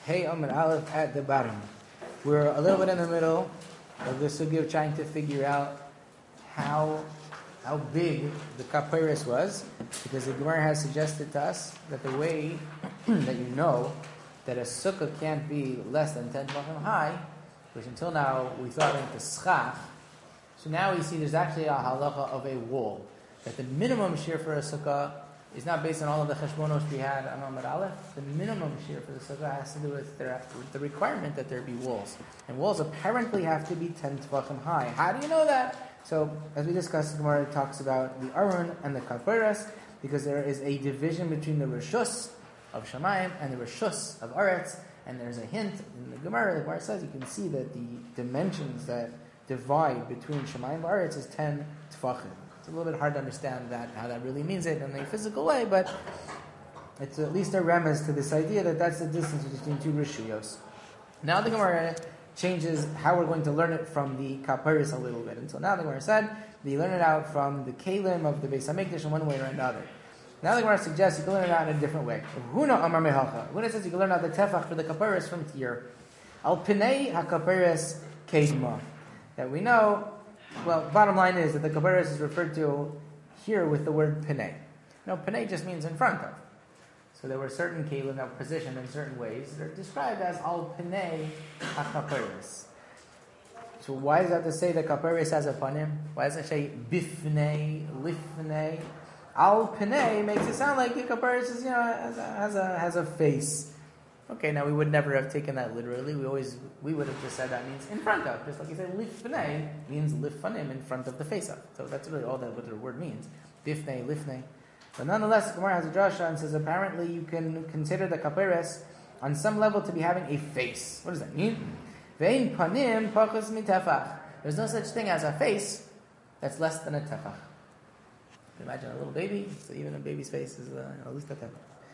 Hey Amid Aleph at the bottom. We're a little bit in the middle of the sugya of trying to figure out how big the kapiris was, because the Gemara has suggested to us that the way that you know that a sukkah can't be less than 10 tefachim high, which until now we thought went to schach, so now we see there's actually a halacha of a wall, that the minimum shear for a sukkah is not based on all of the cheshbonos we had on Amud Aleph. The minimum shear for the sukkah has to do with the requirement that there be walls. And walls apparently have to be 10 tefachim high. How do you know that? So, as we discussed, the Gemara talks about the Aron and the Kapiras, because there is a division between the Rishus of Shamayim and the Rishus of Aretz, and there's a hint in the Gemara says you can see that the dimensions that divide between Shamayim and Aretz is 10 tefachim. It's a little bit hard to understand how that really means it in a physical way, but it's at least a remez to this idea that that's the distance between two rishuyos. Now the Gemara changes how we're going to learn it from the kapiris a little bit. Until now the Gemara said that you learn it out from the kalim of the Beis HaMikdash in one way or another. Now the Gemara suggests you can learn it out in a different way. Huna Amar Mehalcha. Huna says you can learn out the tefach for the kapiris from here. Al Pinei HaKapiris Kedma. That we know. Well, bottom line is that the kapiris is referred to here with the word pinei. Now, pinei just means in front of. So there were certain kelim that were positioned in certain ways. They're described as al pinei ha-kapiris. So why does that to say that kapiris has a panim? Why does it say bifnei, lifnei? Al pinei makes it sound like the kapiris is, has a face. Okay, now we would never have taken that literally. We would have just said that means in front of. Just like you said, lifnei means liffanim, in front of the face of. So that's really all that what the word means. Bifnei, lifnei. But nonetheless, Gemara has a drasha and says apparently you can consider the kapiris on some level to be having a face. What does that mean? Vein panim pachos mitefach. There's no such thing as a face that's less than a tefach. Imagine a little baby, so even a baby's face is at least a tefach.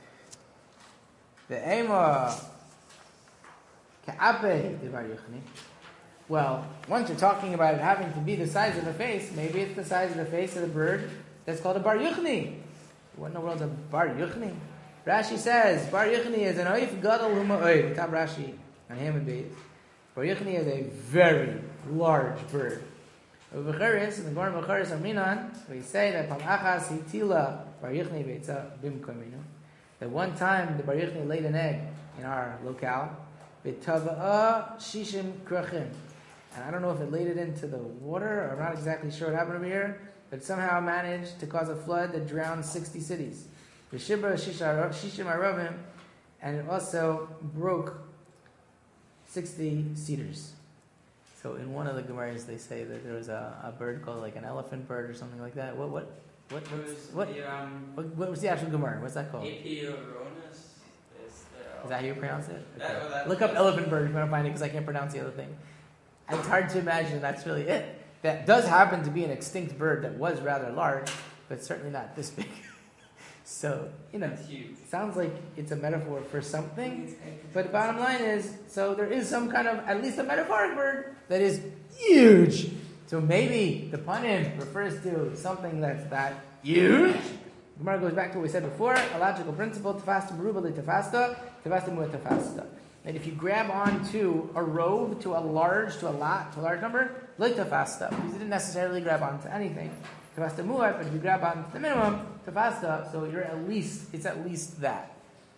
Well, once you're talking about it having to be the size of the face, maybe it's the size of the face of the bird that's called a bar yuchni. What in the world is a bar yuchni? Rashi says bar yuchni is an oif gadol huma'oif. Top Rashi on Hamid Beis. Bar yuchni is a very large bird. In the Gemara Becharis Aminan, we say that Pamachas hitila bar yuchni beitza bimkominu. That one time the Bar Yuchni laid an egg in our locale, B'tava'a shishim krachim. And I don't know if it laid it into the water, or I'm not exactly sure what happened over here, but somehow managed to cause a flood that drowned 60 cities. V'shibra shishim aravim, and it also broke 60 cedars. So in one of the Gemaras they say that there was a bird called like an elephant bird or something like that. What was the actual Gemara? What's that called? Is that how you pronounce it? Okay. Look up elephant bird if you want to find it, because I can't pronounce the other thing. And it's hard to imagine that's really it. That does happen to be an extinct bird that was rather large, but certainly not this big. So, sounds like it's a metaphor for something. But the bottom line is, so there is some kind of, at least a metaphoric bird that is huge. So maybe the panim refers to something that's that huge. Gemara goes back to what we said before, a logical principle, tefasta meruba li tefasta, tefasta mu tefasta. And if you grab onto a robe, to a large number, li tefasta, because you didn't necessarily grab onto anything. Tefasta mu'at, but if you grab onto the minimum, tefasta, so it's at least that.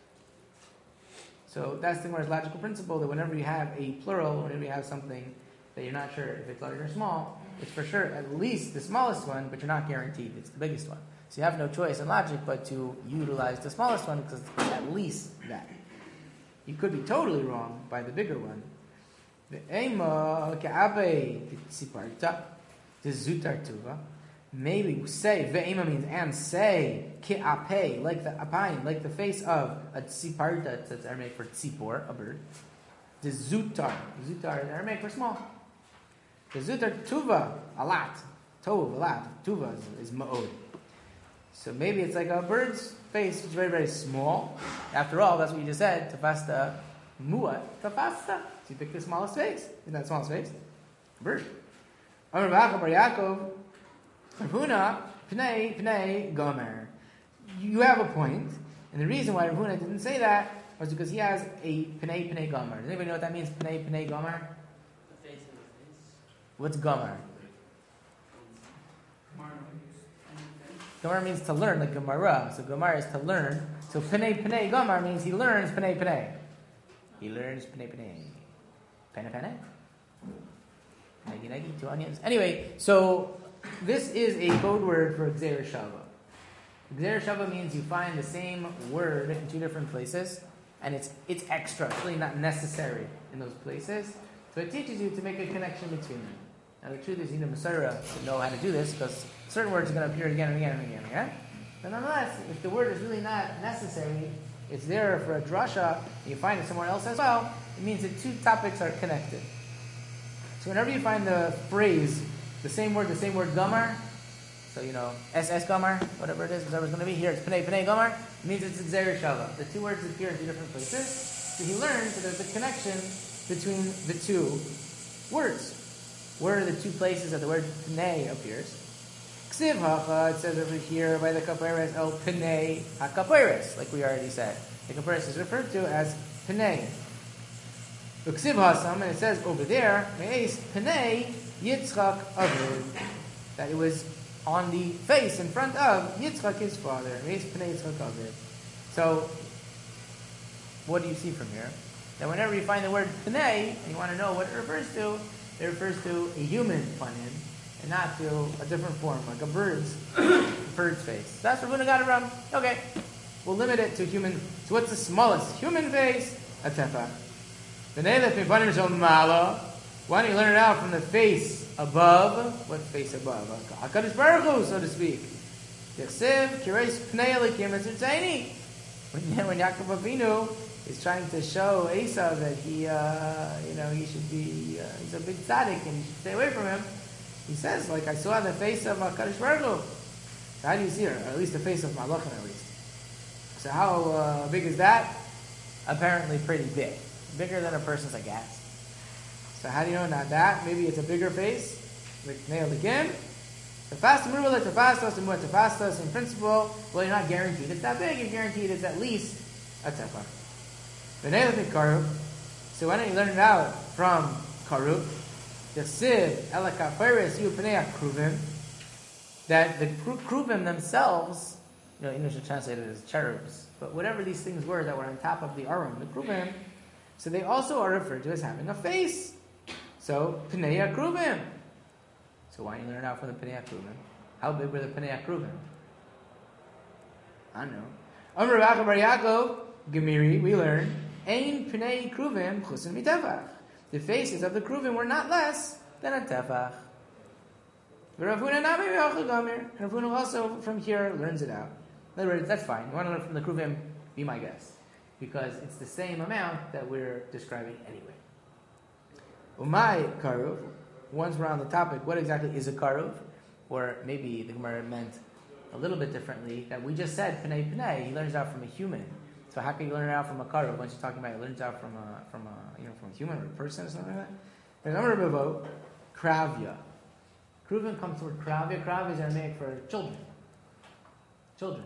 So that's the Gemara's logical principle, that whenever you have a plural, whenever you have something that you're not sure if it's large or small, it's for sure at least the smallest one, but you're not guaranteed it's the biggest one. So you have no choice in logic but to utilize the smallest one, because it's at least that. You could be totally wrong by the bigger one. The ema ka'abe tziparta zutar tuva. Maybe say ve'ema means and say ki'ape, like the apain, like the face of a tziparta. That's Aramaic for tzipor, a bird. The zutar is Aramaic for small. The zutar tuva, a lot. Tov, a lot. Tuva is ma'od. So maybe it's like a bird's face, which is very, very small. After all, that's what you just said. Tafasta mu'at tafasta. So you pick the smallest face. Isn't that the smallest face? A bird. Amar Ba'acha Bar Yaakov, Huna, Pnei, Gomer. You have a point. And the reason why Rav Huna didn't say that was because he has a Pnei Pnei Gomer. Does anybody know what that means, Pnei Pnei Gomer? The face of the face. What's Gomer? Gomer means to learn, like Gemara. So Gemara is to learn. So Pnei Pnei Gomer means he learns Pnei Pnei. He learns Pnei Pnei. Pnei Pnei? Negi Negi, 2 onions. Anyway, so this is a code word for Gzeir Shava. Gzeir Shava means you find the same word in 2 different places, and it's extra. It's really not necessary in those places. So it teaches you to make a connection between them. Now the truth is you need a Masorah to know how to do this, because certain words are going to appear again and again and again. Yeah? But nonetheless, if the word is really not necessary, it's there for a drasha, and you find it somewhere else as well, it means that 2 topics are connected. So whenever you find the phrase, the same word Gomer, so SS Gomer, whatever it is, whatever it's going to be, here it's Pnei Pnei Gomer, it means it's Gzeir Shava. The 2 words appear in 2 different places, so he learns that there's a connection between the 2 words. Where are the 2 places that the word Pnei appears? Ksiv Hacha, it says over here by the Kaperes, El Pnei HaKaperes, like we already said. The Kaperes is referred to as Pnei. Ksiv Hasam, and it says over there, Me'es Pnei Yitzchak Aviv, that it was on the face in front of Yitzchak, his father. Me'es Pnei Yitzchak Aviv. So, what do you see from here? That whenever you find the word Pnei, and you want to know what it refers to, it refers to a human panim, and not to a different form, like a bird's face. That's where Rav Huna got it from. Okay, we'll limit it to human. So what's the smallest human face? A tefach. Why don't you learn it out from the face above? What face above? HaKadosh Baruch Hu, so to speak. When Yaakov Avinu is trying to show Esau that he should be, he's a big tzaddik and you should stay away from him, he says, like, I saw the face of HaKadosh Baruch Hu. So how do you see her? Or at least the face of Malachim, at least. So how big is that? Apparently pretty big. Bigger than a person's, I guess. So how do you know not that? Maybe it's a bigger face, like nailed again. Tefastos, in principle, well, you're not guaranteed it's that big. You're guaranteed it's at least a tefach. So why don't you learn it out from Karub? The Sid, Elakaperes, Yupanea Kruvim, that the Kruvim themselves, English is translated as cherubs, but whatever these things were that were on top of the Arum, the Kruvim, so they also are referred to as having a face. So, Pnei Kruvim. So why don't you learn it out from the Pnei Kruvim? How big were the Pnei Kruvim? I don't know. Amar Rav Bar Yaakov, Gemiri, we learn, Ein Pnei Kruvim Chusin Mitefach. The faces of the Kruvim were not less than a Tefach. Rav Huna Nami Yochel Gomer. Rav Huna also from here learns it out. In other words, that's fine. You want to learn from the Kruvim? Be my guest, because it's the same amount that we're describing anyway. Umay Karuv. Once we're on the topic, what exactly is a Karuv? Or maybe the Gemara meant a little bit differently, that we just said Pnei Pnei. He learns out from a human. So how can you learn it out from a Karuv? Once you're talking about it learns out from a human or a person or something like that. There's Amar Bavo, Kravya. Kruvim comes toward Kravya. Kravya is Aramaic for children. Children.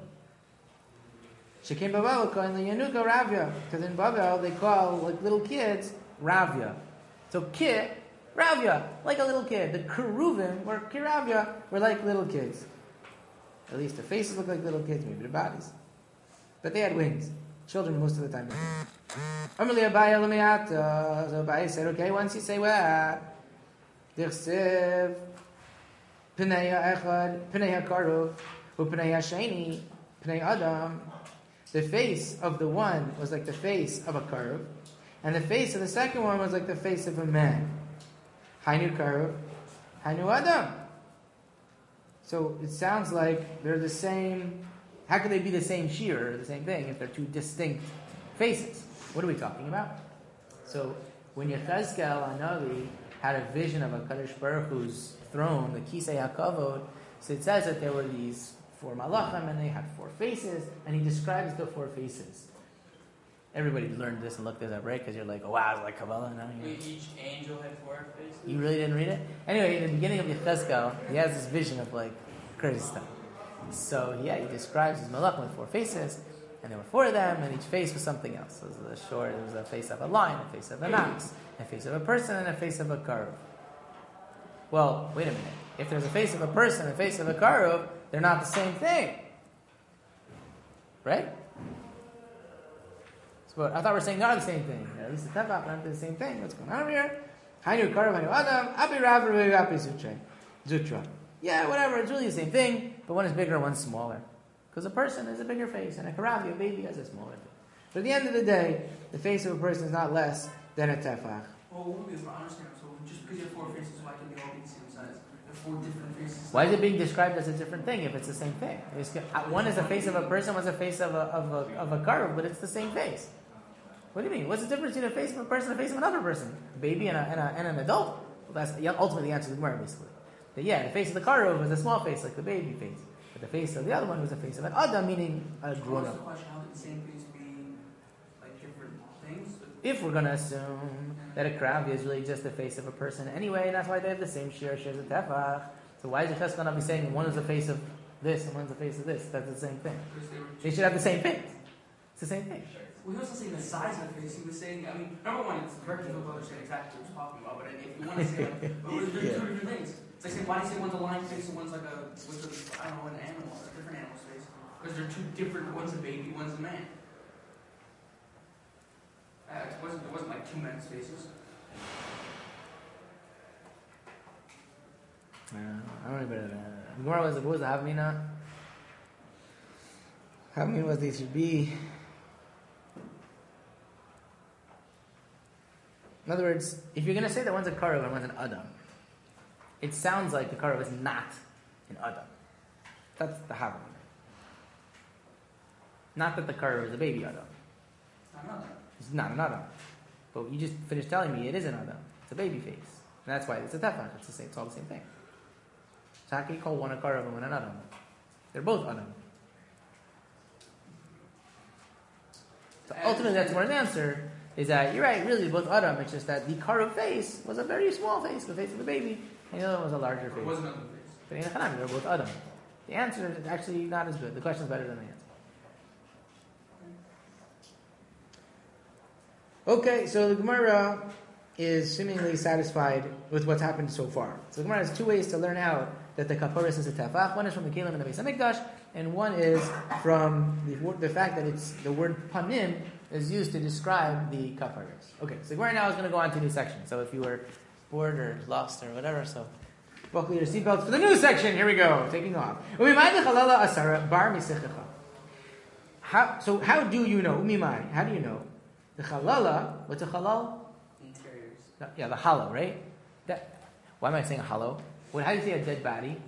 Shekem Bavel call in the Yanuka Ravya, because in Bavel they call like little kids Ravya. So Kit, Ravya, like a little kid. The Keruvim were Kiravya, were like little kids. At least the faces look like little kids, maybe the bodies. But they had wings. Children most of the time. So Abaye said, okay, once you say what? Dichsev, Pnei Echad, Pnei HaKaruv, Pnei HaSheni, Pnei Adam. The face of the one was like the face of a Karuv, and the face of the second one was like the face of a man. Hainu Karuv, Hainu Adam. So it sounds like they're the same. How could they be the same shear or the same thing if they're 2 distinct faces? What are we talking about? So when Yechezkel Hanavi had a vision of a Kadosh Baruch Hu's throne, the Kisei HaKavod, so it says that there were these 4 malachim and they had 4 faces, and he describes the 4 faces. Everybody learned this and looked this up, right? Because you're like, oh wow, it's like Kabbalah now. Each angel had 4 faces? You really didn't read it? Anyway, in the beginning of Yechezkel, he has this vision of like crazy stuff. So yeah, he describes his malachim with 4 faces, And there were 4 of them, and each face was something else. There was a face of a lion, a face of an ox, a face of a person, and a face of a karuv. Well, wait a minute. If there's a face of a person and a face of a karuv, they're not the same thing. Right? So I thought we were saying they are the same thing. At least the tefach aren't the same thing. What's going on here? Hainu karuv, hainu adam, api rav, api zutra. Yeah, whatever. It's really the same thing, but one is bigger and one's smaller. Because a person has a bigger face, and a karavi, a baby, has a smaller face. But at the end of the day, the face of a person is not less than a tefach. Well, it won't be as I understand. So just because you have 4 faces, why can they all be the same size? You have 4 different faces. Why is it being described as a different thing if it's the same thing? One is the face of a person, one's the face of a karuv, but it's the same face. What do you mean? What's the difference between a face of a person and a face of another person? A baby and an adult? Well, that's ultimately the answer to the Gemara, basically. But yeah, the face of the karuv is a small face, like the baby face. But the face of the other one was the face of an adam, meaning a grown-up. The question, how could the same face be like different things? If we're going to assume that a krav is really just the face of a person anyway, and that's why they have the same shares of tefach. So why is the Chesed going to be saying one is the face of this and one's the face of this? That's the same thing. They should have the same face. It's the same thing. Well, he wasn't saying the size of the face. He was saying, I mean, number one, it's correct to understand exactly what he's talking about. But if you want to say, like, there's 2 different things. It's like saying, why do you say one's a lion face and one's like I don't know, an animal, a different animal's face? Because they're 2 different. One's a baby, one's a man. It wasn't like 2 men's faces. I don't know better than that. Gemara was the Havmina. Havmina was they should be. In other words, if you're going to say that one's a karuv and one's an adam, it sounds like the karuv is not an adam. That's the Havmina. Not that the karuv is a baby adam. It's not an adam. But you just finished telling me it is an adam. It's a baby face. And that's why it's a tefach. It's all the same thing. So how can you call one a karuv and one an adam? They're both adam. So ultimately that's one answer, is that you're right, really both adam. It's just that the karuv face was a very small face, the face of the baby, and the other one was a larger face. It wasn't another face. But in Hanami, they're both adam. The answer is actually not as good. The question is better than the answer. Okay, so the Gemara is seemingly satisfied with what's happened so far. So the Gemara has 2 ways to learn out that the kaparis is a tefach. One is from the Kelim and the Beis Hamikdash, and one is from the fact that it's the word panim is used to describe the kaparis. Okay, so the Gemara now is going to go on to a new section. So if you were bored or lost or whatever, so buckle your seatbelts for the new section. Here we go, taking off. So how do you know? Umimai, how do you know? The chalala, what's a halal? Interiors. Yeah, the hollow, right? Why am I saying a hollow? How do you say a dead body?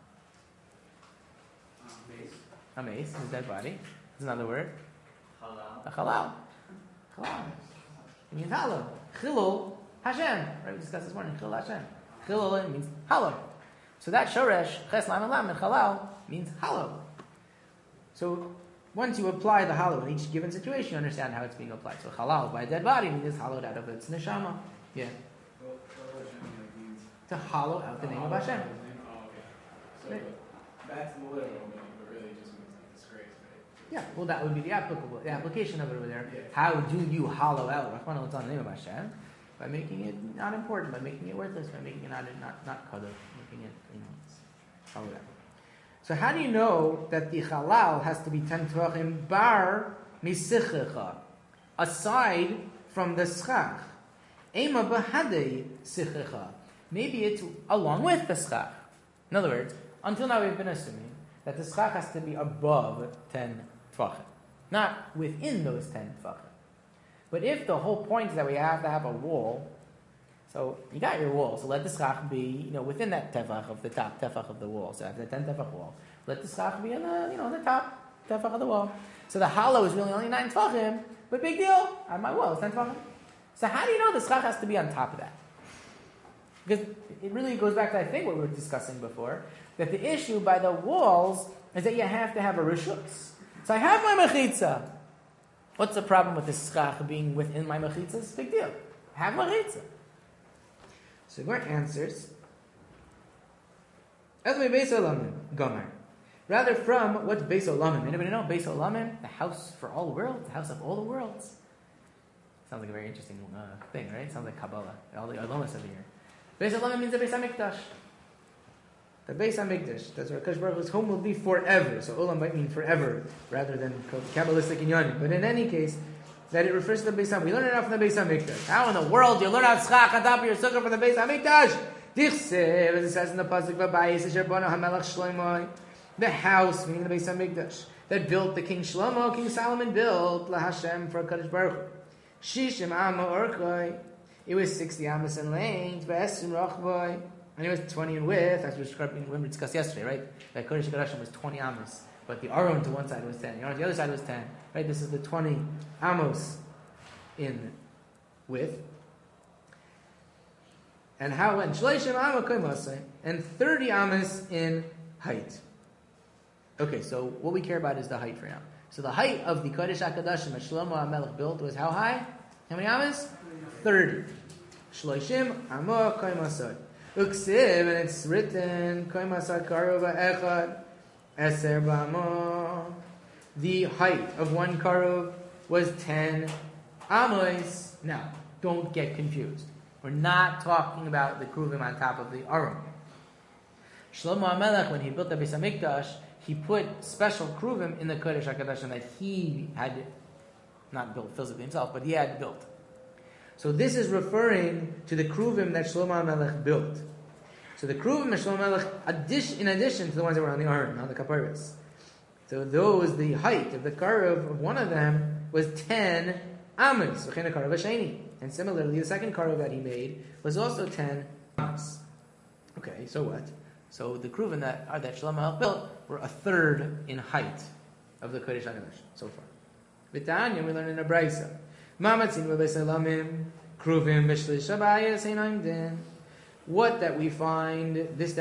Mace. A mace is a dead body. There's another word. Halal. A halal. Halal. It means hollow. Chilul Hashem. Right, we discussed this morning. Chilul Hashem. Chilul means hollow. So that shoresh, ches lam lam, and halal means hollow. So once you apply the hollow in each given situation, you understand how it's being applied. So halal by a dead body means it's hollowed out of its neshama. Yeah. To hollow out the name of Hashem. So that's the literal meaning, but really just means like disgrace, right? Yeah, well that would be the application of it over there. Yeah. How do you hollow out Rahman al the name of Hashem? By making it not important, by making it worthless, by making it not kaddish, making it, hollowed out. So how do you know that the halal has to be 10 tvachim bar misichecha, aside from the schach? Ema bahadei sichecha. Maybe it's along with the schach. In other words, until now we've been assuming that the schach has to be above 10 tvachim, not within those 10 tvachim. But if the whole point is that we have to have a wall, so you got your wall, so let the schach be, within that tefach of the top tefach of the wall. So after the 10 tefach wall, let the schach be in the top tefach of the wall. So the hollow is really only 9 tefachim, but big deal, on my wall it's 10 tefachim. So how do you know the schach has to be on top of that? Because it really goes back to, I think, what we were discussing before, that the issue by the walls is that you have to have a rishus. So I have my mechitza. What's the problem with the schach being within my mechitza? It's a big deal. Have mechitza. So Gemara answers, as my Beis Gomer. Rather from what's Beis Olamim. Anybody know Beis Olamim? The house for all the world, the house of all the worlds. Sounds like a very interesting thing, right? Sounds like Kabbalah. All the Olamas of the year. Beis Olamim means the Beis HaMikdash. The Beis HaMikdash. That's where Akash Baruch Hu's home will be forever. So Olam might mean forever rather than Kabbalistic Inyanim. But in any case, that it refers to the Beis HaMikdash. We learn it out from the Beis HaMikdash. How in the world do you learn out Schach on top of your sukkah from the Beis HaMikdash? Dichsev, as it says in the Pasuk, V'bayis Asher Bana HaMelech Shlomo. The house, meaning the Beis HaMikdash, that built the King Shlomo, King Solomon built La Hashem for Kadosh Baruch Hu. Shishim Amma Orkoi. It was 60 amos in length, V'esim Rachvoi, and it was 20 in width. As we discussed yesterday, right? That Kodesh Kodashim was 20 amos, but the Aron to one side was 10. The Aron to the other side was 10. Right? This is the 20 amos in width. And how went Shleishim Amma Koimasai, and 30 amos in height. Okay, so what we care about is the height for now. So the height of the Kodesh HaKadoshim that Shlomo HaMelech built was how high? How many amos? 30. Shloishim Amma Koimasai. Uksiv, and it's written, Koimasai Karova Echad Eser B'Amo. The height of one karov was 10 amos. Now, don't get confused. We're not talking about the kruvim on top of the Aron. Shlomo HaMelech, when he built the Beis HaMikdash, he put special kruvim in the Kodesh HaKadoshim that he had not built physically himself, but he had built. So this is referring to the kruvim that Shlomo HaMelech built. So the kruvim that Shlomo HaMelech, in addition to the ones that were on the Aron, on the Kaparis. So those, the height of the karov of one of them was 10 amos, and similarly the second karov that he made was also 10 amos. Okay, so what? So the kruvim that Shlomo HaMelech built were a third in height of the Kodesh HaKadosh so far. V'tanya, we learn in a brayso. Mamatzin v'beis halamim kruvim b'shlish habayis einaim din. What that we find in the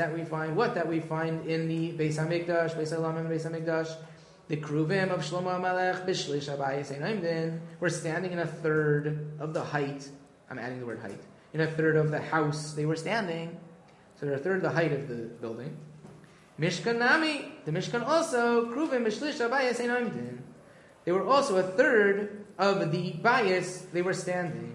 Beis HaMikdash, Beis Halamim, Beis HaMikdash, the kruvim of Shlomo HaMelech b'shlish habayis einaim din. We're standing in a third of the height. I'm adding the word height. In a third of the house they were standing. So they're a third of the height of the building. Mishkan Nami, the Mishkan also, Kruvim Mishlish Bayis Einaim Din. They were also a third of the bayis they were standing.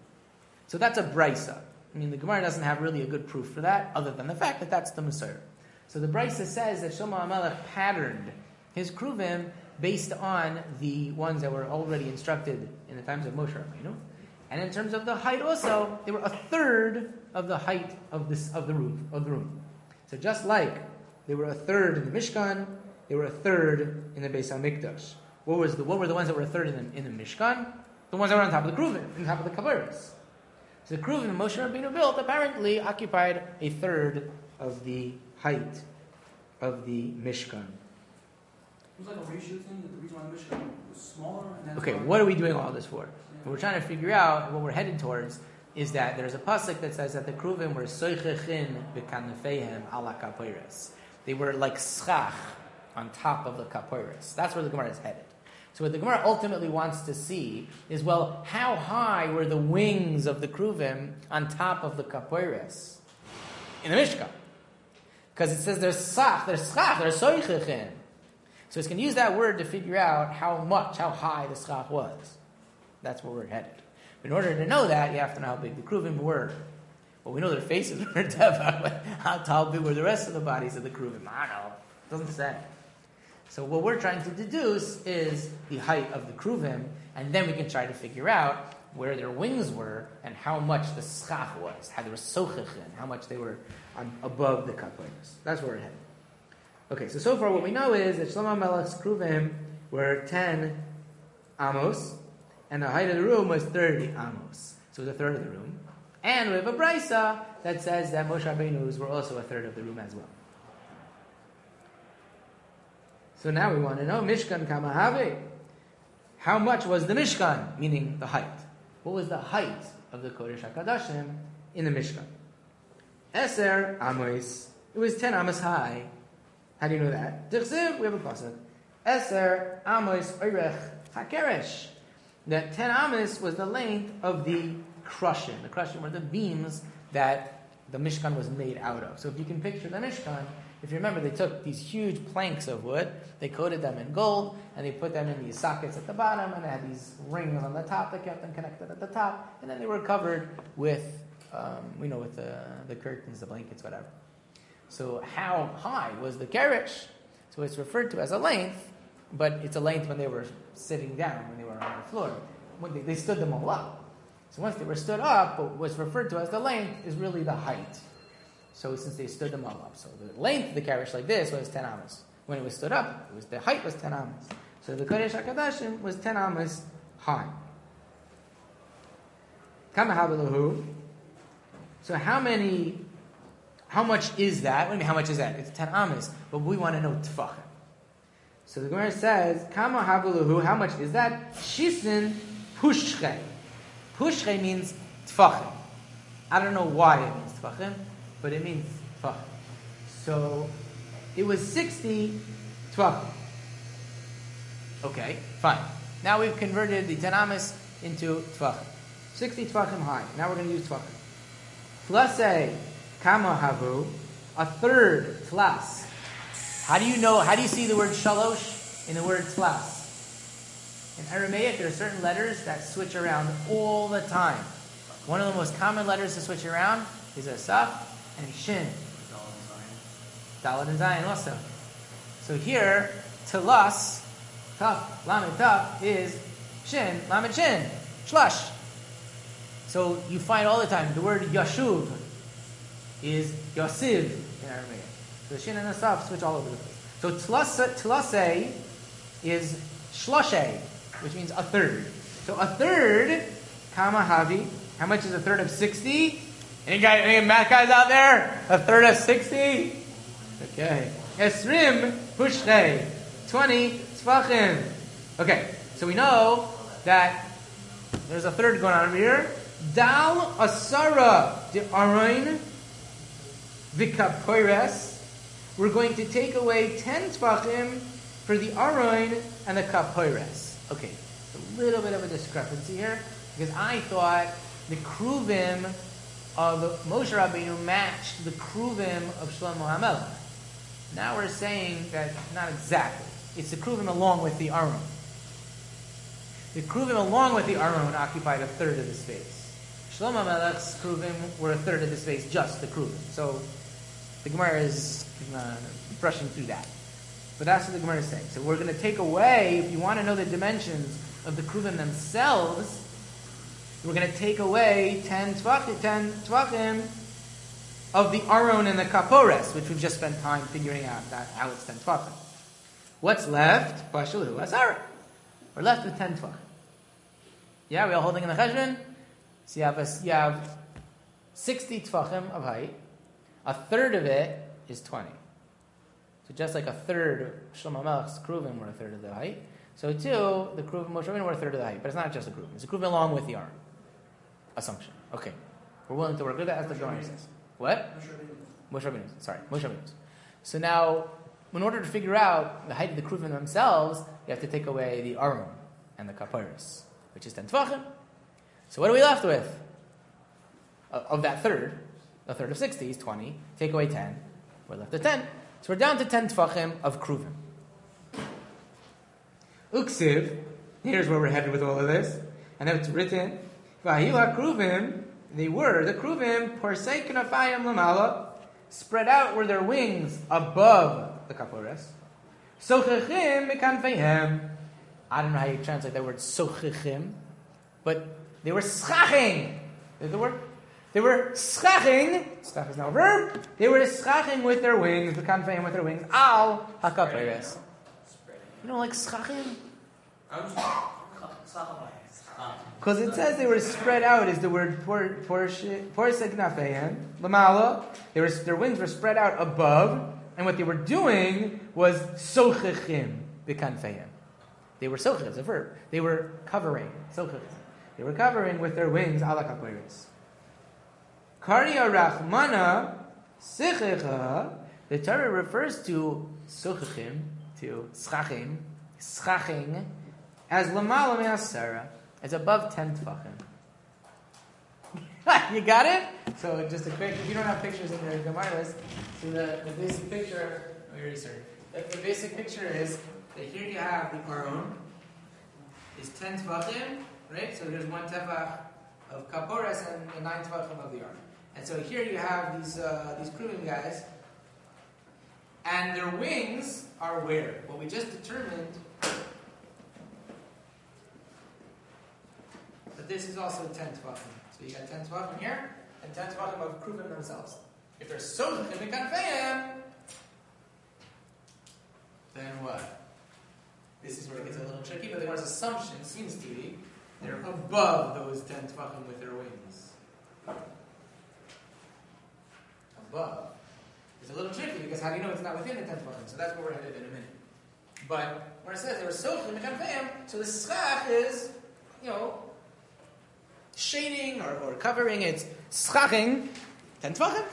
So that's a brisa. I mean, the Gemara doesn't have really a good proof for that, other than the fact that that's the Masorah. So the brisa says that Shlomo HaMelech patterned his Kruvim based on the ones that were already instructed in the times of Moshe Rabbeinu. And in terms of the height also, they were a third of the height of the room. So just like they were a third in the Mishkan, they were a third in the Beis HaMikdash. What were the ones that were a third in the Mishkan? The ones that were on top of the Kruvim, on top of the Kavaris. So the Kruvim Moshe Rabbeinu built apparently occupied a third of the height of the Mishkan. It was like a ratio thing, that the reason why the Mishkan was smaller. And okay, what are we doing all this for? What we're trying to figure out, what we're headed towards, is that there's a pasuk that says that the kruvim were soichechin b'kanefeihem ala kapoiris. They were like schach on top of the kapoiris. That's where the Gemara is headed. So what the Gemara ultimately wants to see is, well, how high were the wings of the kruvim on top of the kapoiris in the Mishkan? Because it says there's schach, there's soichechin. So it's going to use that word to figure out how high the schach was. That's where we're headed. But in order to know that, you have to know how big the kruvim were. Well, we know their faces were teva. How big were the rest of the bodies of the kruvim? I don't know. It doesn't say. So what we're trying to deduce is the height of the kruvim, and then we can try to figure out where their wings were and how much the schach was, how they were sochechin, how much they were above the kapoinos. That's where we're headed. Okay, so far what we know is that Shlomo HaMelech's kruvim were 10 amos, and the height of the room was 30 amos. So it was a third of the room. And we have a brisa that says that Moshe Rabbeinu's were also a third of the room as well. So now we want to know, Mishkan Kamahave. How much was the Mishkan? Meaning the height. What was the height of the Kodesh HaKadoshim in the Mishkan? Eser amos. It was 10 amos high. How do you know that? Tichsiv, we have a pasuk. Eser amos oirech hakeresh. That 10 amos was the length of the crushim. The crushim were the beams that the Mishkan was made out of. So if you can picture the Mishkan, If you remember, they took these huge planks of wood, they coated them in gold, and they put them in these sockets at the bottom, and they had these rings on the top that kept them connected at the top, and then they were covered with, with the curtains, the blankets, whatever. So how high was the keresh? So it's referred to as a length, but it's a length when they were sitting down, when they were on the floor. When they stood them all up. So once they were stood up, what's referred to as the length is really the height. So since they stood them all up. So the length of the keresh like this was 10 amas. When it was stood up, the height was 10 amas. So the Kodesh HaKadashim was 10 amas high. Kama habelahu. So how much is that? What do you mean, how much is that? It's 10 amas. But we want to know tfachim. So the Gemara says, Kama habelahu, how much is that? Shisin pushchei. Pushchei means tfachim. I don't know why it means tfachim, but it means tfachim. So it was 60 tfachim. Okay, fine. Now we've converted the 10 amas into tfachim. 60 tfachim high. Now we're going to use tfachim. Tlasei kama havu, a third tlas. How do you see the word shalosh in the word tlas? In Aramaic, there are certain letters that switch around all the time. One of the most common letters to switch around is a saf and shin. Daled and Zayin also. So here, telas, taf, lamed taf, is shin, lamed shin, shlush. So you find all the time the word yashuv is yasiv in Aramaic. So the shin and the saf switch all over the place. So tlasei is shloshay, which means a third. So a third, kama havi. How much is a third of 60? Any math guys out there? A third of 60? Okay. Esrim pushrei. 20 tzvachim. Okay, so we know that there's a third going on over here. Dal asara de aroin v'kapoires. We're going to take away 10 tzvachim for the aroin and the kapoires. Okay, a little bit of a discrepancy here, because I thought the kruvim of Moshe Rabbeinu matched the kruvim of Shlomo HaMelech. Now we're saying that not exactly. It's the kruvim along with the aron. The kruvim along with the aron occupied a third of the space. Shlomo HaMelech's kruvim were a third of the space, just the kruvim. So the Gemara is brushing through that. But that's what the Gemara is saying. So we're going to take away, if you want to know the dimensions of the kruvim themselves, we're going to take away 10 tvachim of the aron and the kapores, which we've just spent time figuring out how it's 10 tvachim. What's left? Pashalu asara. We're left with 10 tvachim. Yeah, we all holding in the cheshbon? So you have 60 tvachim of height. A third of it is 20. So just like a third of Shlomo Melech's kruvim were a third of the height, so too, the kruvim Moshe Rabbeinu were a third of the height. But it's not just a kruvim. It's a kruvim along with the aron. Assumption. Okay. We're willing to work with that as the Gemara says. What? Moshe Rabbeinu. Sorry, Moshe Rabbeinu. So now, in order to figure out the height of the kruvim themselves, you have to take away the aron and the kaparis, which is 10 tvachim. So what are we left with? Of that third, a third of 60 is 20. Take away 10. We're left with 10. So we're down to 10 tvachim of kruvim. Uksiv. Here's where we're headed with all of this. And it's written, Vahila kruvim, they were, the kruvim, porsei knafayim lamala, spread out were their wings above the kapores. Sochechim mekanfeihem. I don't know how you translate that word sochechim, but they were schaching. Is the word? They were schaching. Schach is now a verb. They were schaching with their wings, mekanfeihem with their wings, al hakapores. You know, like schachim? Because it says they were spread out is the word porseknafehem lamala. Their wings were spread out above, and what they were doing was sochechim bekanfehem. They were sochech, it's a verb. They were covering sochech. They were covering with their wings ala kapoiris. Karya rachmana sichecha. The Torah refers to sochechim, to schachim, as lamala me'asara. It's above 10 tvachim. You got it? So just a quick, if you don't have pictures in your Gemaras, so the basic picture, the basic picture is that here you have the Aron, is 10 Tvachim, right? So there's 1 Tefach of Kaporas and the 9 Tvachim of the Aron. And so here you have these Kruvim guys, and their wings are where? Well, we just determined that this is also 10 Tvachim. So you got 10 Tvachim here, and 10 Tvachim of Kruvim themselves. If they're Sochim and Kanfeyim, then what? This is where it gets a little tricky, but the Gemara's assumption seems to be they're above those 10 Tvachim with their wings. Above. It's a little tricky because how do you know it's not within the 10 Tvachim? So that's where we're headed in a minute. But where it says they were Sochim and Kanfeyim, so the Schach is, shading or covering, it's schaching 10 Tvachim.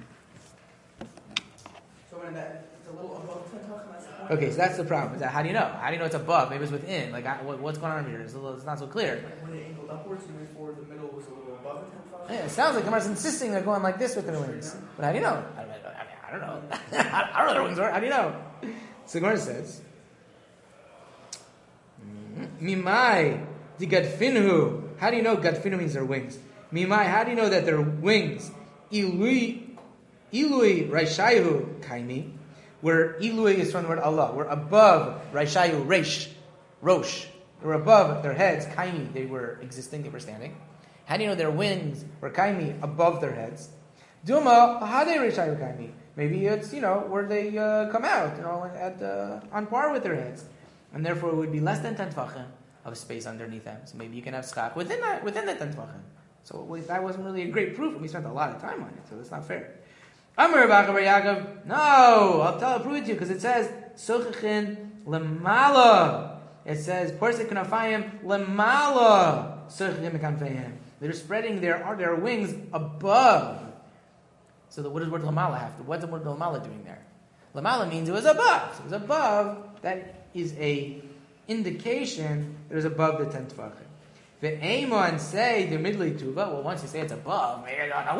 So when it's a little above 10 Tvachim, that's the point. Okay, so that's the problem. Is that how do you know? How do you know it's above? Maybe it's within. Like, what's going on here? It's not so clear. Like when it angled upwards, you mean for the middle was a little above the 10 Tvachim? Yeah, it sounds like Gemara's insisting they're going like this with their wings. But how do you know? I don't know. I don't know their wings are. How do you know? So Gemara says, Mimai di gadfinhu. How do you know gadfinu means their wings? Mimai, how do you know that their wings? Ilui raishayu kaimi. Where ilui is from the word Allah. We're above raishayu, rosh. They were above their heads. Kaimi, they were existing, they were standing. How do you know their wings were kaimi, above their heads? Duma, hade raishayu kaimi. Maybe it's, where they come out, on par with their heads. And therefore it would be less than 10 Tvachim of space underneath them. So maybe you can have schach within the 10 Tvachim. So that wasn't really a great proof, and we spent a lot of time on it, so that's not fair. Amar Rav Bar Yaakov, no, I'll prove it to you, because it says, Sochachin lemala. It says, Porsek Knafayim lemala. Sochachin mekanfeyim. They're spreading their wings above. So what does word lemala have to? What's the word lemala doing there? Lemala means it was above. So it was above. That is a indication that it was above the 10 Tvachim. Ve'ema and say the midley tuva. Well, once you say it's above, way above,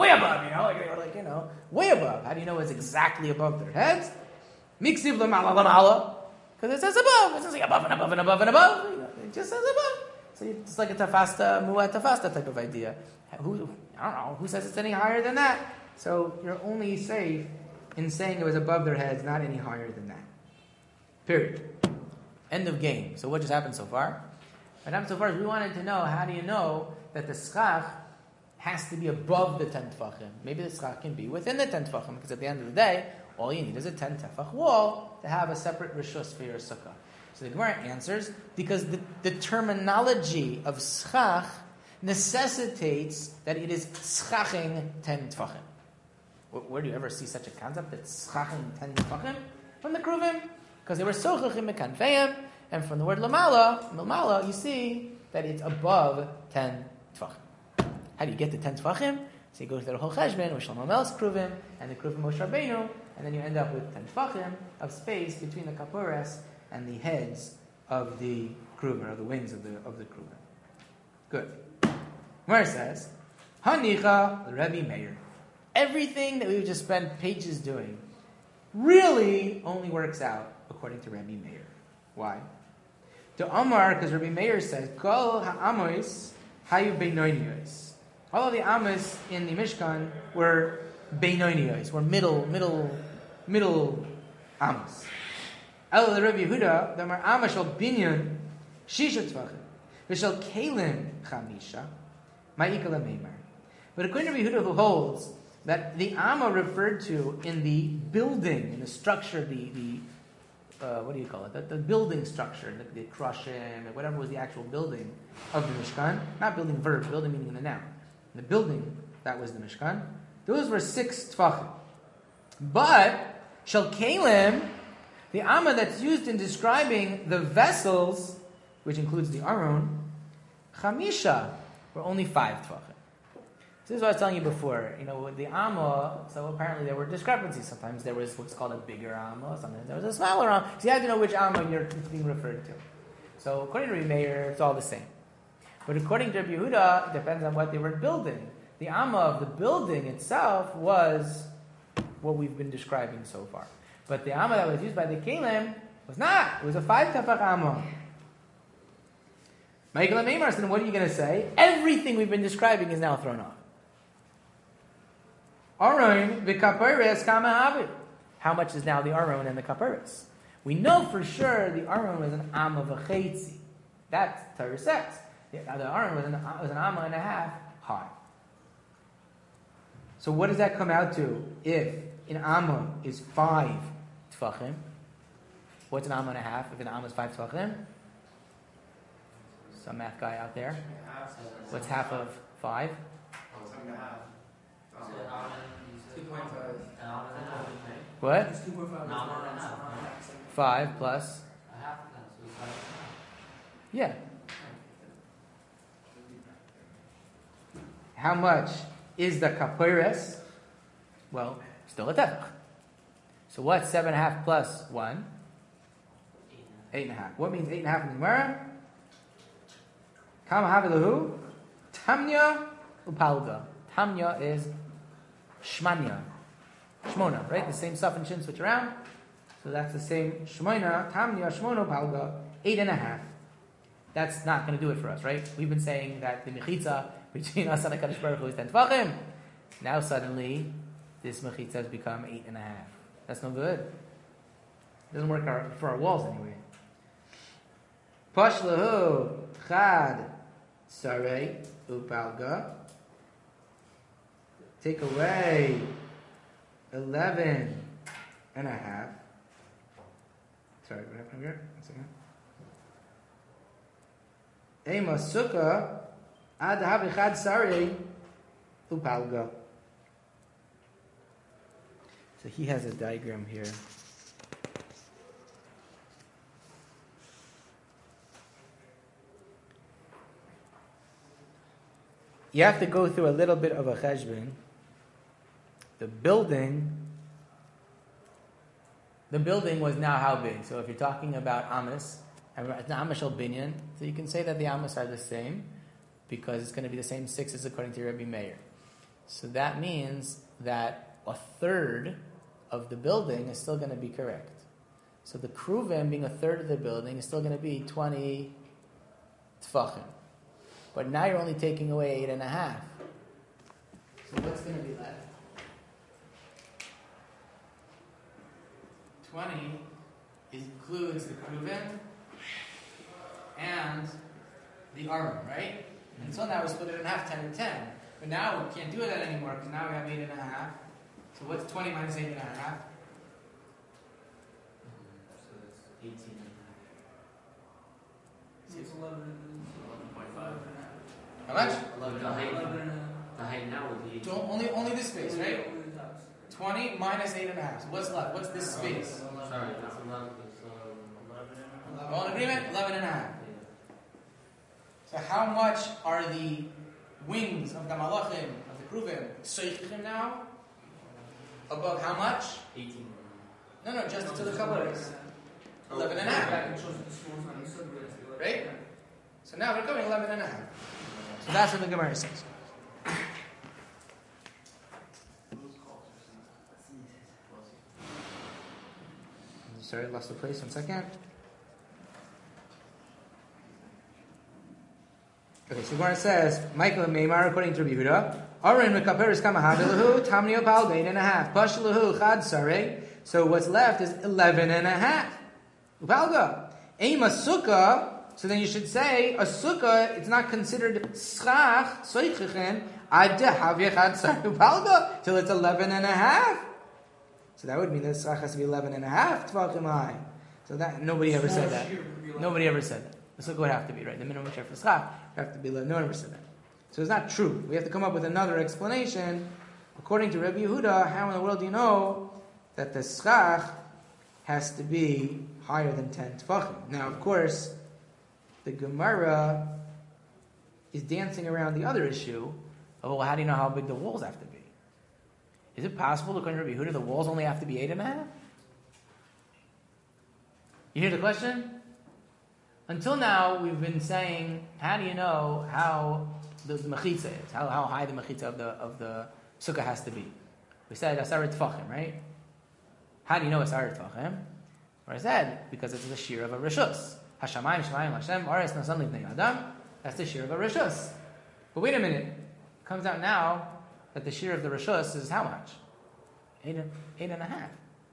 way above. How do you know it's exactly above their heads? Miksiv lemala, because it says above. It doesn't say above and above and above and above. It just says above. So it's like a tafasta, mu'at tafasta type of idea. I don't know who says it's any higher than that. So you're only safe in saying it was above their heads, not any higher than that. Period. End of game. So what just happened so far? What happened so far is we wanted to know, how do you know that the schach has to be above the 10 Tvachim? Maybe the schach can be within the 10 Tvachim, because at the end of the day, all you need is a 10 Tefach wall to have a separate rishus for your sukkah. So the Gemara answers, because the terminology of schach necessitates that it is schaching 10 Tvachim. Where do you ever see such a concept, that schaching 10 Tvachim? From the Kruvim. Because they were sochachim mekanfeyim, and from the word lamala, you see that it's above 10 Tvachim. How do you get to 10 Tvachim? So you go to the Rechol Cheshbon, with Shlomo Mel's Kruvim, and the Kruvim Moshe Rabbeinu, and then you end up with 10 Tvachim of space between the Kaporas and the heads of the Kruvim, or the wings of the Kruvim. Good. Where it says, Hanicha Rebbe Meir. Everything that we've just spent pages doing really only works out according to Rebbe Meir. Why? To Amar, because Rebbe Meir says, Kol ha'amos hayu beinoinios. All of the amos in the Mishkan were beinoinios, were middle amos. El the Rebbe Yehuda, the Amar amos shel binyan shisha tvachim, v'shel kelim chamisha, ma'ikal meimar. But according to Rebbe Yehuda, who holds that the Amma referred to in the building, in the structure, what do you call it? The building structure, the krushim, whatever was the actual building of the Mishkan. Not building verb, building meaning in the noun. The building, that was the Mishkan. Those were 6 Tvachim. But, Shel Kelim, the Amma that's used in describing the vessels, which includes the Aron, Chamisha, were only 5 Tvachim. This is what I was telling you before. With the Amma, so apparently there were discrepancies. Sometimes there was what's called a bigger Amma, sometimes there was a smaller Amma. So you have to know which Amma it's being referred to. So according to Rebbe Meir, it's all the same. But according to Rebbe Yehuda, it depends on what they were building. the amma of the building itself was what we've been describing so far. But the amma that was used by the kelim was not. It was a 5 tefach amma. Michael and Meimar, so then what are you going to say? Everything we've been describing is now thrown off. Aron v'kaperes kama havid. How much is now the aron and the kaperes? We know for sure the aron was an amma v'chetzi. That's Torah says. The aron was an amma and a half high. So what does that come out to? If an amma is 5 tefachim, what's an amma and a half? If an amma is 5 tefachim, some math guy out there. What's half of 5? 2.5. What? It's 2.5. 5 plus. Yeah. How much is the kaperes? Well, still a tefach. So what's 7.5 plus 1? 8.5. What means 8.5 in the Gemara? Kama havilahu? Tamnya upalga. Tamnya is shmanya. Shmona, right? The same stuff and shin switch around. So that's the same shmona. Tamnya shmona upalga. 8.5. That's not going to do it for us, right? We've been saying that the mechitza between us and HaKadosh Baruch Hu is 10 tefachim. Now suddenly, this mechitza has become 8.5. That's no good. It doesn't work for our walls anyway. Pashlahu chad sarei upalga. Take away 11 and a half. Sorry, what happened here? 1 second. Ema sukkah ad havichad sarei upalga. So he has a diagram here. You have to go through a little bit of a cheshbon. The building was now how big? So if you're talking about Amos, it's not Amos al Binyan, so you can say that the Amos are the same, because it's going to be the same 6 according to Rabbi Meir. So that means that a third of the building is still going to be correct. So the kruvim being a third of the building is still going to be 20 tefachim. But now you're only taking away 8.5. So what's going to be left? 20 includes the kruvim and the aron, right? Until now we split it in half, 10 and 10. But now we can't do that anymore because now we have 8.5. So what's 20 minus 8.5? So it's 18 It's 11.5. How much? The height now will be Only this space, right? 20 minus 8.5. So what's left? What's this space? Sorry, that's 11. All in agreement? 11.5. So how much are the wings of the malachim, of the kruvim, soichim now? Above how much? 18. No, just to the kabaris. 11.5. Right? So now we're coming 11.5. So that's what the Gemara says. Sorry, I lost the place. 1 second. Okay, so the Gemara says, Michael and Meimar, according to Rabbi Yehuda, Aron mekaperes kama havilahu, tamni opal 8.5. Pashlahu chad sarei. So what's left is 11.5. Upalga. Aim a sukkah. So then you should say a sukkah. It's not considered schach soichichen ad havyachad sarei upalga till it's 11.5. So that would mean that schach has to be 11.5 tvachim high. So that nobody ever said that. Nobody ever said that. The sukkah would have to be right. The minimum share for schach would have to be 11. No one ever said that. So it's not true. We have to come up with another explanation. According to Rabbi Yehuda, how in the world do you know that the schach has to be higher than 10 tefachim? Now, of course, the Gemara is dancing around the other issue of, well, how do you know how big the walls have to be? Is it possible, according to Rabbi Yehuda, the walls only have to be 8.5? You hear the question? Until now, we've been saying, how do you know how the mechitza is, how high the mechitza of the sukkah has to be. We said Asar Tfachim, right? How do you know Asar Tfachim? Or I said, because it's the shear of a rishus. Hashamayim, Shemayim, Hashem, Ares, Nasan, Livnei Adam. That's the shear of a rishus. But wait a minute. It comes out now that the shear of the rishus is how much? 8.5.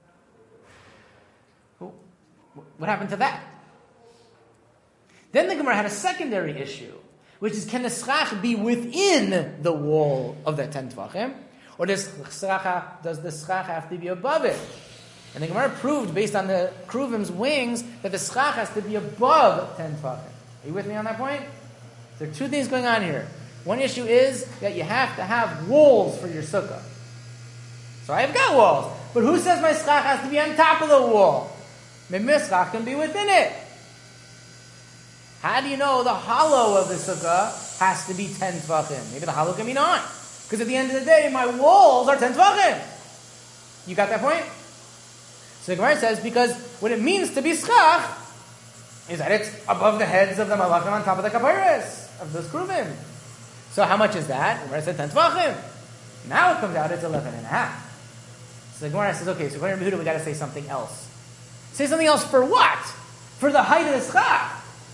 What happened to that? Then the Gemara had a secondary issue, which is, can the schach be within the wall of that 10 tvachim? Or does the schach have to be above it? And the Gemara proved, based on the kruvim's wings, that the schach has to be above 10 tvachim. Are you with me on that point? There are two things going on here. One issue is that you have to have walls for your sukkah. So I've got walls. But who says my schach has to be on top of the wall? My schach can be within it. How do you know the hollow of the sukkah has to be 10 tvachim? Maybe the hollow can be 9. Because at the end of the day, my walls are 10 tvachim. You got that point? So the Gemara says, because what it means to be schach is that it's above the heads of the malachim on top of the kapiris, of those kruvim. So how much is that? The Gemara said 10 tvachim. Now it comes out, it's 11.5. So the Gemara says, okay, so according to Yehuda, we got to say something else. Say something else for what? For the height of the schach.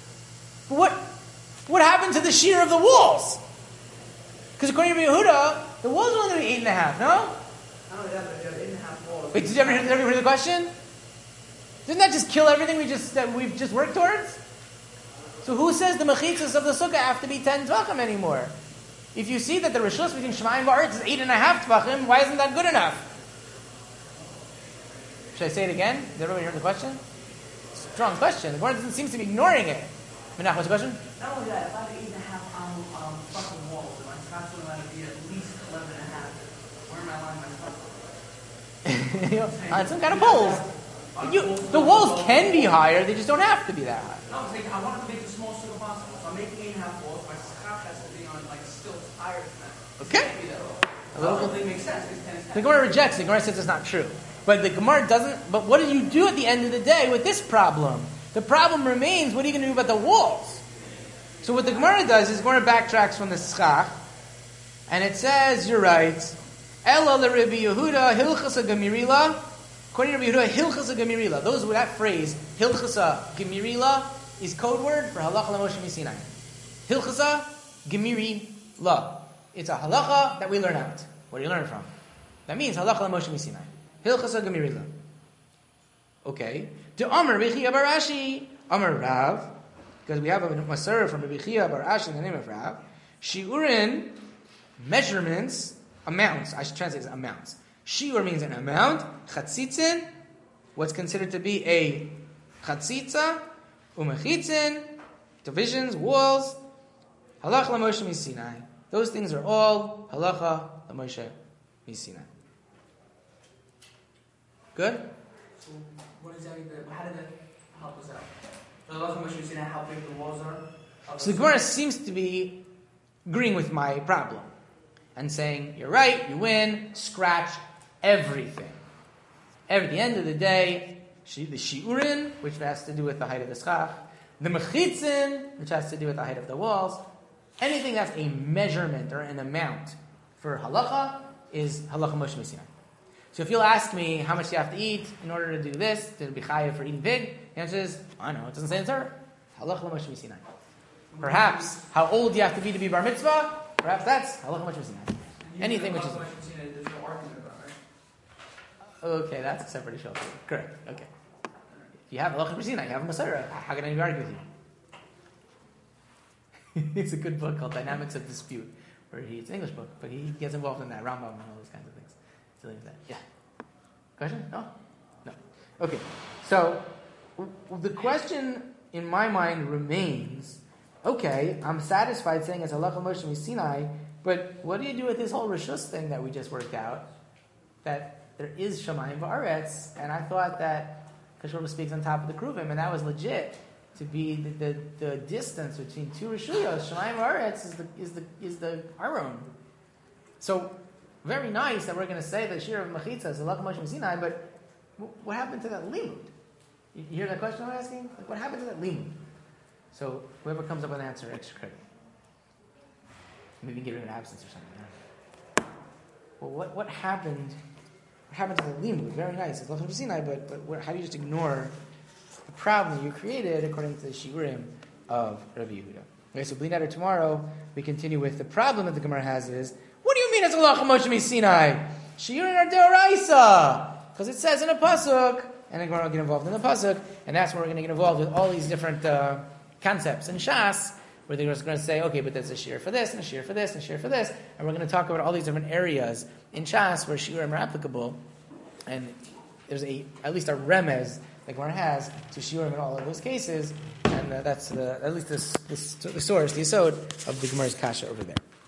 What happened to the shear of the walls? Because according to Yehuda, the walls are only 8.5, no? Not only that, but you have 8.5 walls. Wait, did you ever hear the question? Didn't that just kill everything we've just worked towards? So who says the mechitzas of the sukkah have to be 10 tvachim anymore? If you see that the rishus between Shemayim and Ba'aretz is 8.5 tvachim, why isn't that good enough? Should I say it again? Did everybody hear the question? Strong question. The Gemara seems to be ignoring it. Menach, what's the question? Not only that, if I have 8.5 fucking walls, and my schach's only allowed to be at least 11.5, where am I lying my schach? On some kind of poles. The walls can be higher, they just don't have to be that high. No, I'm saying I want to make the smallest sukkah possible, so I'm making 8.5 walls, my schach has to be on like still higher than that. Okay. It can't be that low. It makes sense. The Gemara rejects it. The Gemara says it's not true. But the Gemara doesn't. But what do you do at the end of the day with this problem? The problem remains, what are you going to do about the walls? So what the Gemara does is, the Gemara backtracks from the schach, and it says, you're right, Ela l'Rebbe Yehuda hilchasa gemirila. According to Rabbi Yehuda, hilchasa gemirila. Those with that phrase, hilchasa gemirila, is code word for halacha l'Moshe Misinai. Hilchasa gemirila. It's a halacha that we learn out. Where do you learn it from? That means halacha l'Moshe Misinai. Hilchasa gemirila. Okay. To Amar Rechiya bar Ashi, Amar Rav, because we have a Masorah from Rechiya bar Ashi in the name of Rav. Shiurin, measurements, amounts. I should translate as amounts. Shiur means an amount. Chatzitzin, what's considered to be a chatzitza. Umechitzin, divisions, walls. Halacha l'Moshe Misinai. Those things are all halacha l'Moshe Misinai. Good? So what is that? How did that help us out? So the last time we see how big the walls are. So the Gemara seems to be agreeing with my problem and saying, you're right, you win, scratch everything. At the end of the day, the shiurin, which has to do with the height of the schach, the mechitzin, which has to do with the height of the walls, anything that's a measurement or an amount for halacha is halacha Moshe Misinai. So if you'll ask me how much you have to eat in order to do this, to be chayav for eating pig, the answer is, I know, it doesn't say in Torah. Halacha Moshe Misinai. Perhaps how old do you have to be bar mitzvah? Perhaps that's halacha Moshe Misinai. Anything which is. There's no argument about it. Okay, that's a separate issue. Correct. Okay. If you have halacha Moshe Misinai, you have a Masorah. How can anybody argue with you? It's a good book called Dynamics of Dispute, where it's an English book, but he gets involved in that Rambam and all those kinds of things. That. Yeah. Question? No? No. Okay. So, the question in my mind remains, okay, I'm satisfied saying it's halacha Moshe Misinai, but what do you do with this whole rishus thing that we just worked out? That there is Shemayim Ba'aretz, and I thought that Kashur speaks on top of the Kruvim, and that was legit to be the distance between two Rishuyos. Shemayim Ba'aretz is the Aron. So, very nice that we're going to say that Shir of Mechitza is halacha Moshe Misinai, but what happened to that limud? You hear that question I'm asking? Like, what happened to that limud? So whoever comes up with an answer, extra credit. Maybe get rid of an absence or something. Well, what happened? What happened to the limud? Very nice. It's Lachim Sinai, but how do you just ignore the problem you created according to the shiurim of Rabbi Yehuda? Okay, so Bli Neder tomorrow we continue with the problem that the Gemara has is, what do you mean it's a Lachim Moshe Sinai? Shiurim are deoraisa, because it says in a pasuk, and the Gemara will get involved in the pasuk, and that's where we're going to get involved with all these different concepts in Shas, where they're just going to say, okay, but there's a shiur for this, and a shiur for this, and a shiur for this, and we're going to talk about all these different areas in Shas where shiurim are applicable, and there's at least a remez the Gemara has to shiurim in all of those cases, and that's at least the source, the yesod of the Gemara's kasha over there.